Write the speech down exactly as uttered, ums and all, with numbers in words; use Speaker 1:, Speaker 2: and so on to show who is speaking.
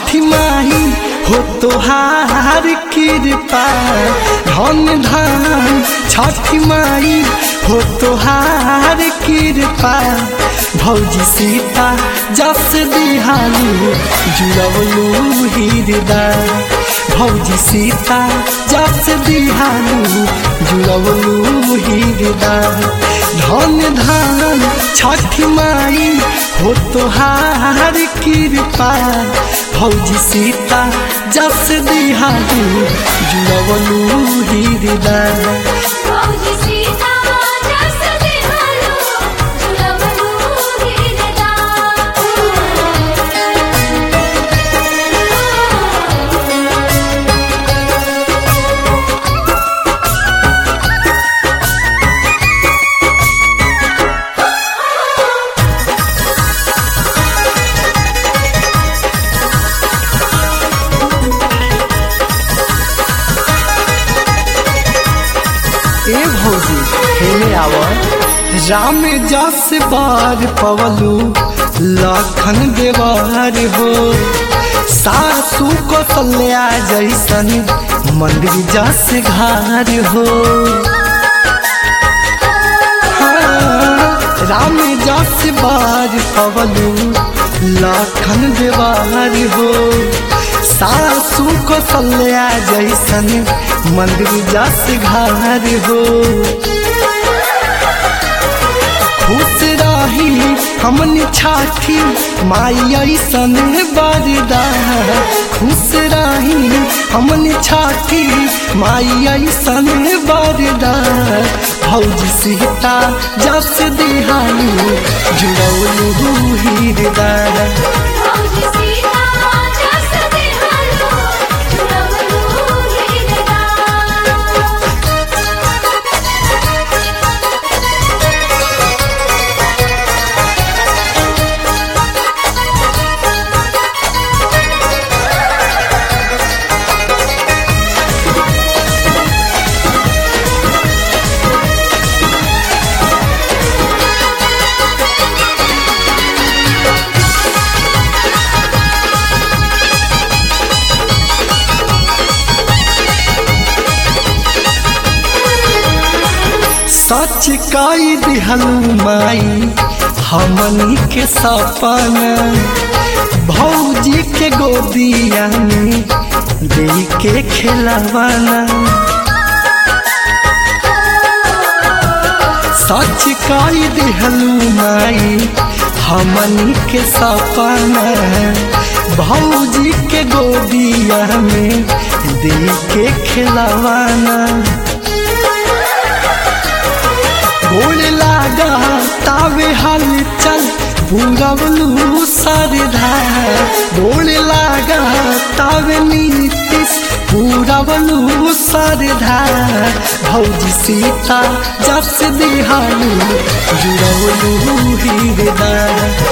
Speaker 1: छठी माई हो तोहार कृपा धन धन छठी माई हो तोहार कृपा भौजी सीता जस दिहालू जुड़वलू हृदय भौजी सीता जस दिहालू जुड़वलू हृदय धन धन छठी माई हो तोहार कृपा भौजी सीता जस दिहालू जुड़वलू हृदय
Speaker 2: भौजी सीता जस दिहालू जुड़वलू
Speaker 1: ए भौजी हेले आव राम जस बार पवलू लखन देवार हो सासू कौशल्या जैसन मंदिर जस घर हो हाँ, राम जस बार पवलू लखन देवार हो सासू कौशल्या जैसन मंदिर जस घर हो खुश रही हमनी छठी माई ऐसन बरदा खुश रही हमनी छठी माई ऐसन बरदा भौजी सीता जस दिहालू जुड़वलू हृदय
Speaker 2: भौजी सीता जस दिहालू जुड़वलू
Speaker 1: सच कई दिहलू माई हमनी के सपना भौजी के गोदिया में दे के खिलवाना सच कई दिहलू माई हमनी के सपना भौजी के गोदिया में दे के खिलवाना गोड़ लागा तावे हल चल पूरवलू सरधा गोड़ लागा तावे नीतिश पूरवलू सरधा भौजी सीता जस दिहालू जुड़वलू हृदय